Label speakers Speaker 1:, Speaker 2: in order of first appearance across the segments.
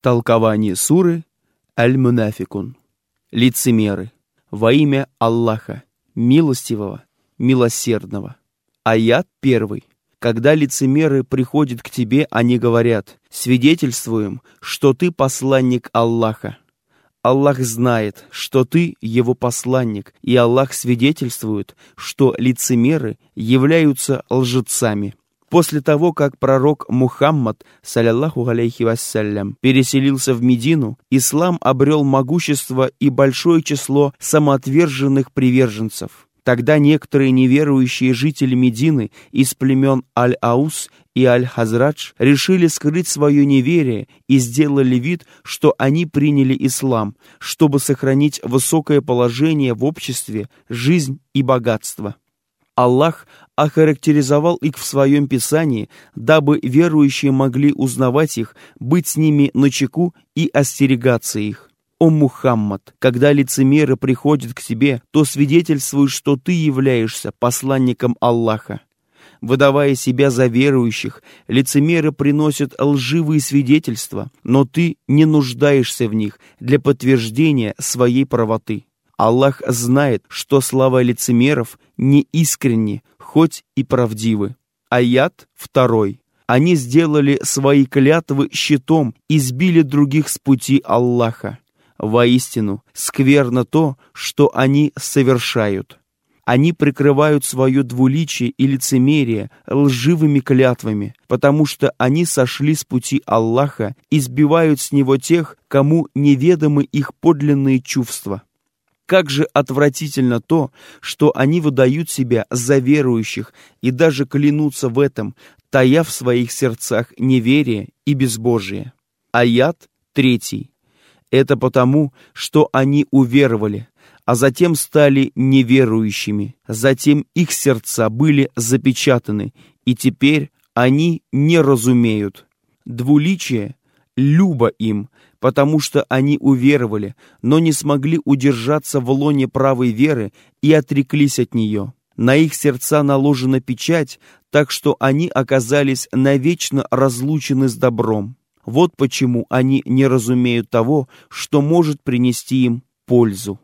Speaker 1: Толкование суры Аль-Мунафикун. Лицемеры. Во имя Аллаха, милостивого, милосердного. Аят 1. Когда лицемеры приходят к тебе, они говорят: свидетельствуем, что ты посланник Аллаха. Аллах знает, что ты его посланник, и Аллах свидетельствует, что лицемеры являются лжецами. После того, как пророк Мухаммад, саллаллаху алейхи вассалям, переселился в Медину, ислам обрел могущество и большое число самоотверженных приверженцев. Тогда некоторые неверующие жители Медины из племен Аль-Аус и Аль-Хазрадж решили скрыть свое неверие и сделали вид, что они приняли ислам, чтобы сохранить высокое положение в обществе, жизнь и богатство. Аллах охарактеризовал их в своем Писании, дабы верующие могли узнавать их, быть с ними начеку и остерегаться их. «О Мухаммад, когда лицемеры приходят к тебе, то свидетельствуй, что ты являешься посланником Аллаха». Выдавая себя за верующих, лицемеры приносят лживые свидетельства, но ты не нуждаешься в них для подтверждения своей правоты. Аллах знает, что слова лицемеров неискренни, хоть и правдивы. Аят 2. Они сделали свои клятвы щитом и сбили других с пути Аллаха. Воистину, скверно то, что они совершают. Они прикрывают свое двуличие и лицемерие лживыми клятвами, потому что они сошли с пути Аллаха и сбивают с него тех, кому неведомы их подлинные чувства. Как же отвратительно то, что они выдают себя за верующих и даже клянутся в этом, тая в своих сердцах неверие и безбожие. Аят 3. Это потому, что они уверовали, а затем стали неверующими, затем их сердца были запечатаны, и теперь они не разумеют. Двуличие любо им, потому что они уверовали, но не смогли удержаться в лоне правой веры и отреклись от нее. На их сердца наложена печать, так что они оказались навечно разлучены с добром. Вот почему они не разумеют того, что может принести им пользу.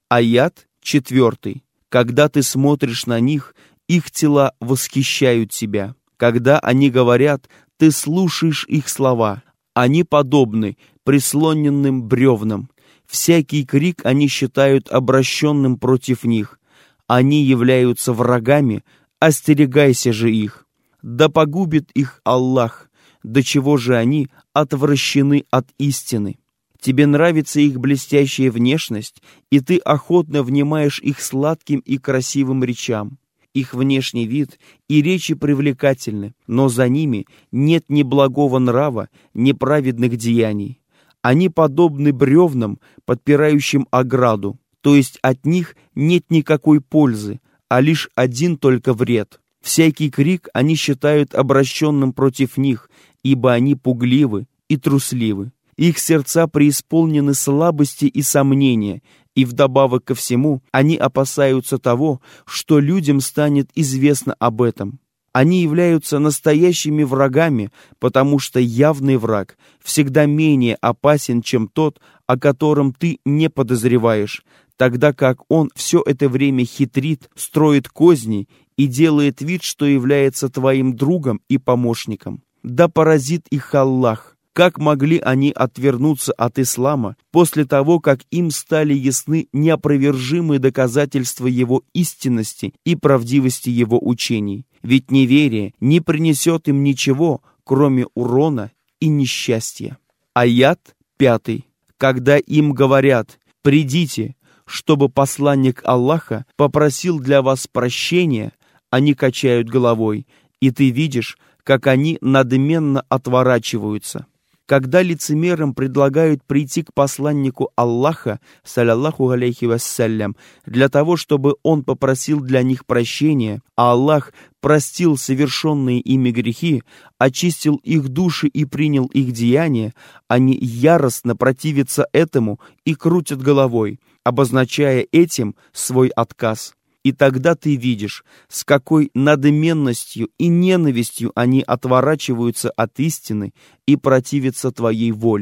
Speaker 1: Аят 4. Когда ты смотришь на них, их тела восхищают тебя. Когда они говорят, ты слушаешь их слова. Они подобны прислоненным бревнам. Всякий крик они считают обращенным против них. Они являются врагами, остерегайся же их. Да погубит их Аллах, до чего же они отвращены от истины. Тебе нравится их блестящая внешность, и ты охотно внимаешь их сладким и красивым речам. Их внешний вид и речи привлекательны, но за ними нет ни благого нрава, ни праведных деяний. Они подобны бревнам, подпирающим ограду, то есть от них нет никакой пользы, а лишь один только вред. Всякий крик они считают обращенным против них, ибо они пугливы и трусливы. Их сердца преисполнены слабости и сомнения, и вдобавок ко всему они опасаются того, что людям станет известно об этом. Они являются настоящими врагами, потому что явный враг всегда менее опасен, чем тот, о котором ты не подозреваешь, тогда как он все это время хитрит, строит козни и делает вид, что является твоим другом и помощником. Да поразит их Аллах! Как могли они отвернуться от ислама после того, как им стали ясны неопровержимые доказательства его истинности и правдивости его учений? Ведь неверие не принесет им ничего, кроме урона и несчастья. Аят 5. Когда им говорят: «Придите, чтобы посланник Аллаха попросил для вас прощения», они качают головой, и ты видишь, как они надменно отворачиваются. Когда лицемерам предлагают прийти к посланнику Аллаха, саллаллаху алейхи вассалям, для того, чтобы он попросил для них прощения, а Аллах простил совершенные ими грехи, очистил их души и принял их деяния, они яростно противятся этому и крутят головой, обозначая этим свой отказ. И тогда ты видишь, с какой надменностью и ненавистью они отворачиваются от истины и противятся твоей воле.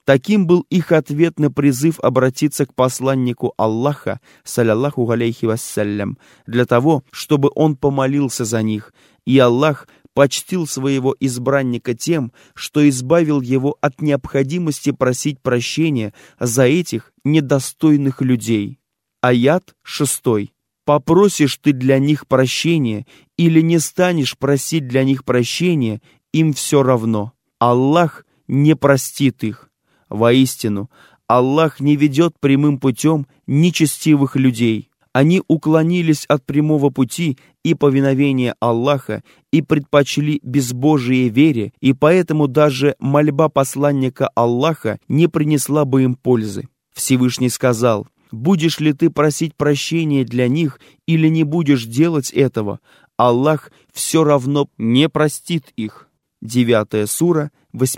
Speaker 1: Таким был их ответ на призыв обратиться к посланнику Аллаха, саллаллаху алейхи вассалям, для того, чтобы он помолился за них, и Аллах почтил своего избранника тем, что избавил его от необходимости просить прощения за этих недостойных людей. Аят 6. Попросишь ты для них прощения или не станешь просить для них прощения, им все равно. Аллах не простит их. Воистину, Аллах не ведет прямым путем нечестивых людей. Они уклонились от прямого пути и повиновения Аллаха и предпочли безбожие вере, и поэтому даже мольба посланника Аллаха не принесла бы им пользы. Всевышний сказал: «Будешь ли ты просить прощения для них или не будешь делать этого, Аллах все равно не простит их». 9 сура,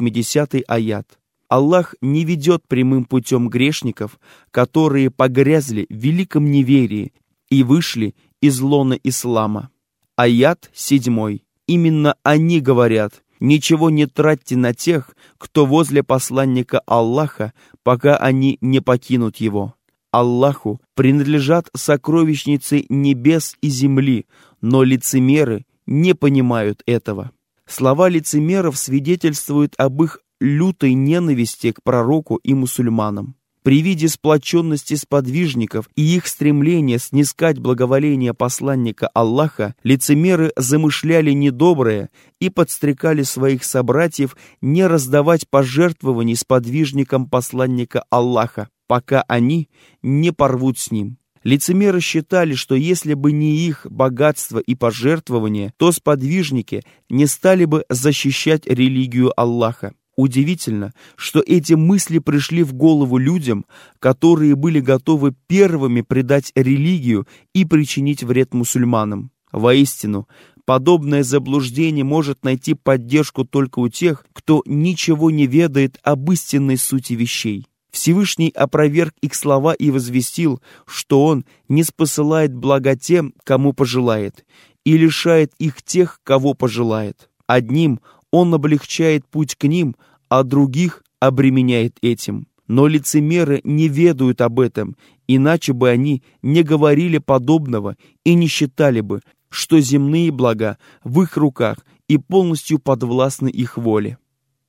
Speaker 1: 80 аят. Аллах не ведет прямым путем грешников, которые погрязли в великом неверии и вышли из лона ислама. Аят 7. Именно они говорят: «Ничего не тратьте на тех, кто возле посланника Аллаха, пока они не покинут его». Аллаху принадлежат сокровищницы небес и земли, но лицемеры не понимают этого. Слова лицемеров свидетельствуют об их лютой ненависти к пророку и мусульманам. При виде сплоченности сподвижников и их стремления снискать благоволение посланника Аллаха, лицемеры замышляли недоброе и подстрекали своих собратьев не раздавать пожертвований сподвижникам посланника Аллаха, пока они не порвут с ним. Лицемеры считали, что если бы не их богатство и пожертвования, то сподвижники не стали бы защищать религию Аллаха. Удивительно, что эти мысли пришли в голову людям, которые были готовы первыми предать религию и причинить вред мусульманам. Воистину, подобное заблуждение может найти поддержку только у тех, кто ничего не ведает об истинной сути вещей. Всевышний опроверг их слова и возвестил, что Он ниспосылает блага тем, кому пожелает, и лишает их тех, кого пожелает. Одним Он облегчает путь к ним, а других обременяет этим. Но лицемеры не ведают об этом, иначе бы они не говорили подобного и не считали бы, что земные блага в их руках и полностью подвластны их воле.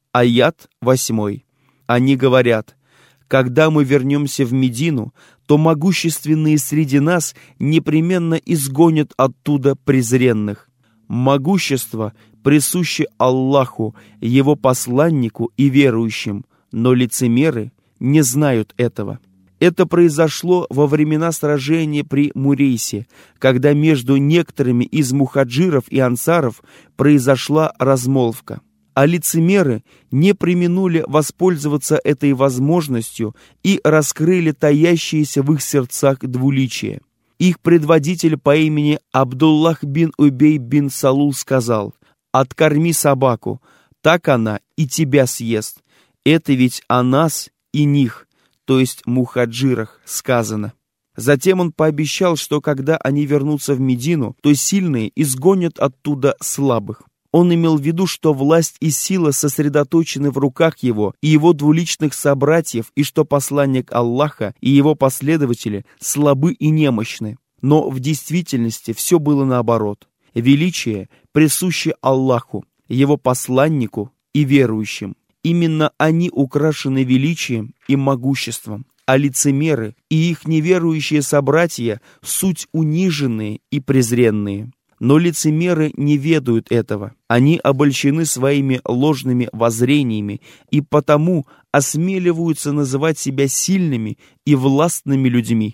Speaker 1: Аят 8. Они говорят: «Когда мы вернемся в Медину, то могущественные среди нас непременно изгонят оттуда презренных». Могущество присуще Аллаху, Его посланнику и верующим, но лицемеры не знают этого. Это произошло во времена сражения при Мурейсе, когда между некоторыми из мухаджиров и ансаров произошла размолвка. А лицемеры не преминули воспользоваться этой возможностью и раскрыли таящиеся в их сердцах двуличие. Их предводитель по имени Абдуллах бин Убей бин Салул сказал: «Откорми собаку, так она и тебя съест. Это ведь о нас и них», то есть мухаджирах, сказано. Затем он пообещал, что когда они вернутся в Медину, то сильные изгонят оттуда слабых. Он имел в виду, что власть и сила сосредоточены в руках его и его двуличных собратьев, и что посланник Аллаха и его последователи слабы и немощны. Но в действительности все было наоборот. Величие присуще Аллаху, его посланнику и верующим. Именно они украшены величием и могуществом, а лицемеры и их неверующие собратья — суть униженные и презренные. Но лицемеры не ведают этого. Они обольщены своими ложными воззрениями и потому осмеливаются называть себя сильными и властными людьми.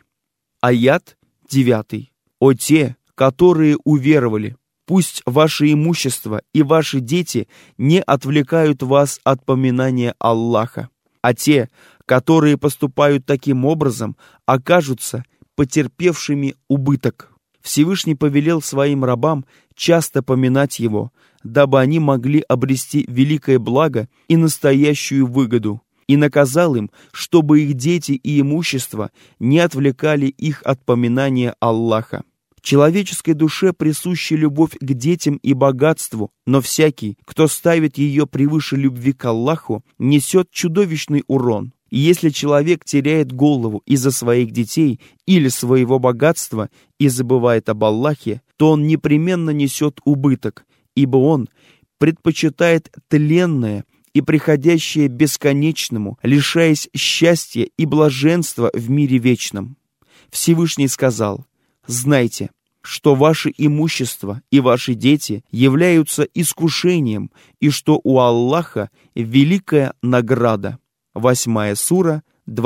Speaker 1: Аят 9. «О те, которые уверовали! Пусть ваше имущество и ваши дети не отвлекают вас от поминания Аллаха, а те, которые поступают таким образом, окажутся потерпевшими убыток». Всевышний повелел своим рабам часто поминать Его, дабы они могли обрести великое благо и настоящую выгоду, и наказал им, чтобы их дети и имущество не отвлекали их от поминания Аллаха. Человеческой душе присуща любовь к детям и богатству, но всякий, кто ставит ее превыше любви к Аллаху, несет чудовищный урон. И если человек теряет голову из-за своих детей или своего богатства и забывает об Аллахе, то он непременно несет убыток, ибо он предпочитает тленное и приходящее бесконечному, лишаясь счастья и блаженства в мире вечном. Всевышний сказал: «Знайте, что ваше имущество и ваши дети являются искушением, и что у Аллаха великая награда». 8 сура,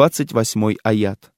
Speaker 1: 28 аят.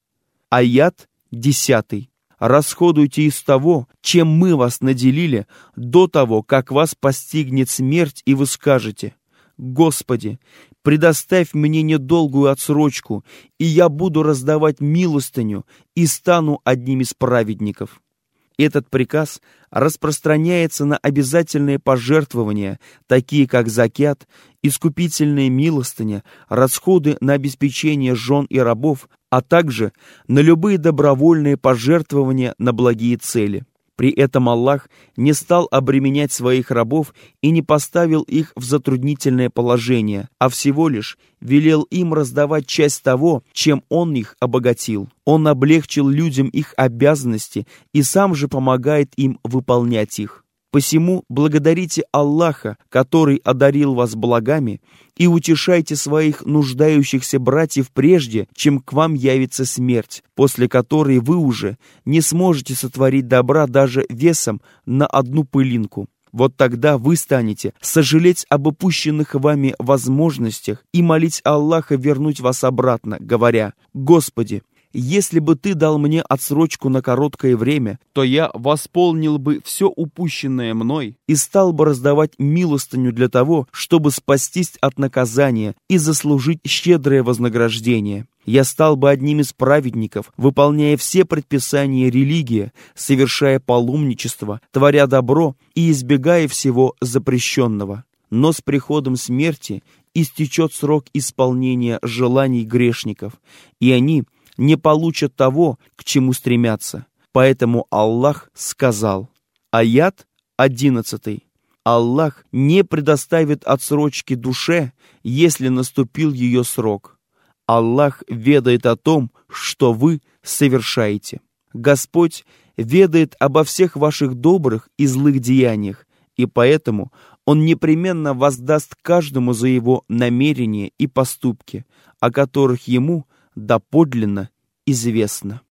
Speaker 1: Аят 10. Расходуйте из того, чем мы вас наделили, до того, как вас постигнет смерть, и вы скажете: «Господи, предоставь мне недолгую отсрочку, и я буду раздавать милостыню и стану одним из праведников». Этот приказ распространяется на обязательные пожертвования, такие как закят, искупительная милостыня, расходы на обеспечение жен и рабов, а также на любые добровольные пожертвования на благие цели. При этом Аллах не стал обременять своих рабов и не поставил их в затруднительное положение, а всего лишь велел им раздавать часть того, чем Он их обогатил. Он облегчил людям их обязанности и сам же помогает им выполнять их. Посему благодарите Аллаха, который одарил вас благами, и утешайте своих нуждающихся братьев прежде, чем к вам явится смерть, после которой вы уже не сможете сотворить добра даже весом на одну пылинку. Вот тогда вы станете сожалеть об упущенных вами возможностях и молить Аллаха вернуть вас обратно, говоря: «Господи, если бы Ты дал мне отсрочку на короткое время, то я восполнил бы все упущенное мной и стал бы раздавать милостыню для того, чтобы спастись от наказания и заслужить щедрое вознаграждение. Я стал бы одним из праведников, выполняя все предписания религии, совершая паломничество, творя добро и избегая всего запрещенного. Но с приходом смерти истечет срок исполнения желаний грешников, и они не получат того, к чему стремятся. Поэтому Аллах сказал». Аят 11. Аллах не предоставит отсрочки душе, если наступил ее срок. Аллах ведает о том, что вы совершаете. Господь ведает обо всех ваших добрых и злых деяниях, и поэтому Он непременно воздаст каждому за его намерения и поступки, о которых Ему доподлинно известно.